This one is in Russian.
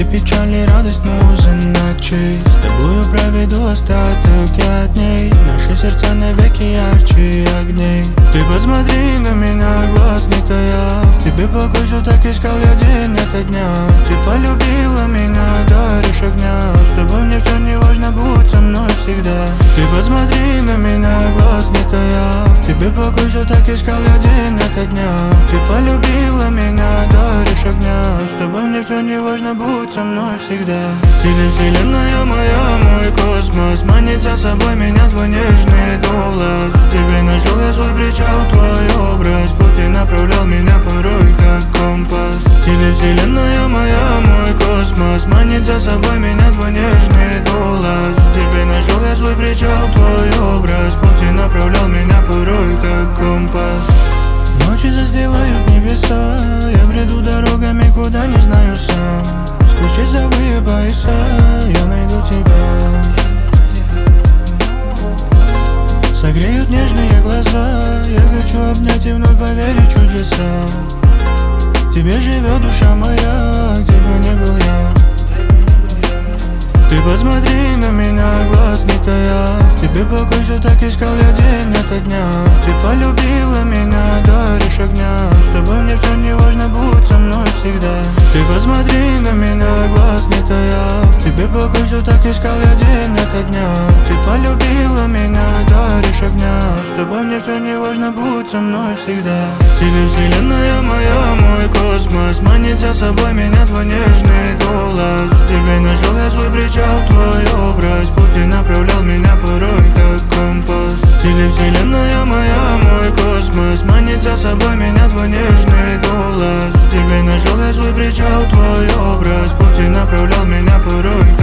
печаль и радость музы ночей. С тобою проведу остаток я дней. Наши сердца навеки ярче огней. Ты посмотри на меня, глаз не тая. В тебе покой все так искал я день ото дня. Ты полюбила меня, даришь огня. С тобой мне все не важно, будь со мной всегда. Ты посмотри на меня, глаз не тая. В тебе покой все так искал я день ото дня. Ты полюбила меня, даришь огня. С тобой мне все не важно, будь со мной всегда. Тебе вселенная моя, мой космос. Манит за собой меня твой нежный голос. В тебе нашел я свой причал, твой образ. Путь направлял меня порой как компас. Тебе вселенная моя, мой космос. Манит за собой меня твой нежный голос. В тебе нашел я свой причал, твой образ. Путь направлял меня порой как компас. Ночи застилают небеса. Я бреду дорогами, куда не знаю сам. Сквозь часовые пояса я найду тебя. Согреют нежные глаза. Я хочу обнять и вновь поверить в чудеса. В тебе живет душа моя, где бы ни был я. Ты посмотри на меня, глаз не тая. В тебе покой все так искал я день ото дня. Ты полюбила меня, даришь огня. С тобой мне все не важно, будь со мной всегда. Ты посмотри на меня, глаз не тая. В тебе покой все так искал я день ото дня. Ты полюбила меня, даришь огня. С тобой мне все не важно, будь со мной всегда. Тебе вселенная моя, мой космос. Манит за собой меня твой нежный голос. В тебе нашел я свой причал, твой образ. Путь ты направлял меня порой как компас. Тебе вселенная моя, мой космос. Манит за собой меня твой нежный голос. В тебе нашел я свой причал, твой образ. Путь ты направлял меня порой